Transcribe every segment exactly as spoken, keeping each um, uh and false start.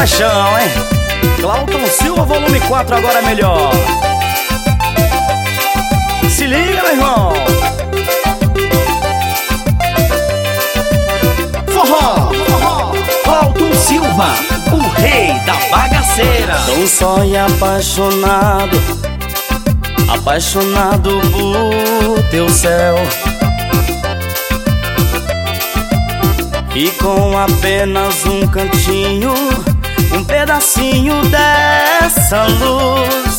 paixão, hein? Cláudio Silva, volume quatro, agora é melhor. Se liga, meu irmão. Forró, forró. Cláudio Silva, o rei da bagaceira. Tô só e apaixonado, apaixonado por teu céu. E com apenas um cantinho, um pedacinho dessa luz,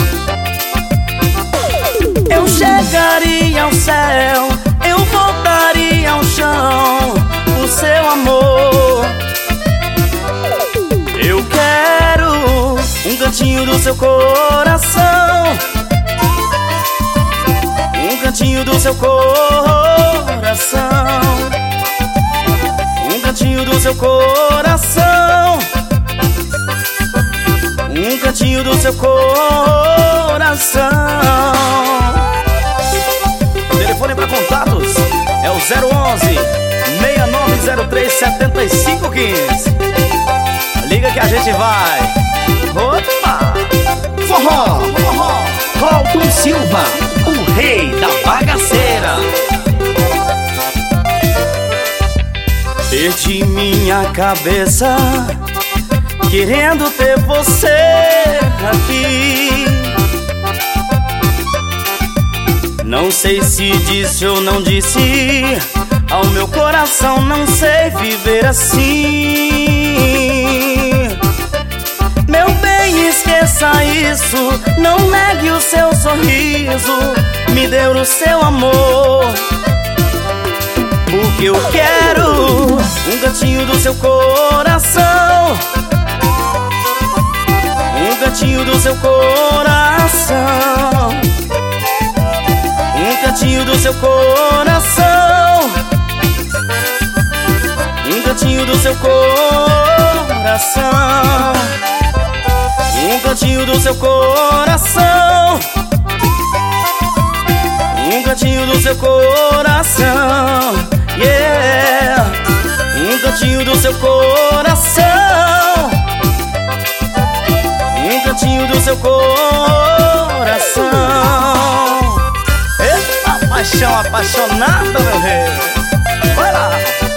eu chegaria ao céu, eu voltaria ao chão, o seu amor. Eu quero um cantinho do seu coração, um cantinho do seu coração, um cantinho do seu coração, um cantinho do seu coração. O telefone para contatos é o zero onze, seis nove zero três, sete cinco um cinco. Liga que a gente vai. Opa! Forró, forró. Cláudio Silva, o rei da bagaceira. Perdi minha cabeça querendo ter você aqui. Não sei se disse ou não disse, ao meu coração não sei viver assim. Meu bem, esqueça isso, não negue o seu sorriso, me dê o seu amor, porque eu quero um cantinho do seu coração, um cantinho do seu coração, um cantinho do seu coração, um cantinho do seu coração, um cantinho do seu coração, um cantinho do seu coração, yeah, um cantinho do seu coração, um cantinho do seu coração. Eita, paixão apaixonada, meu rei. Vai lá.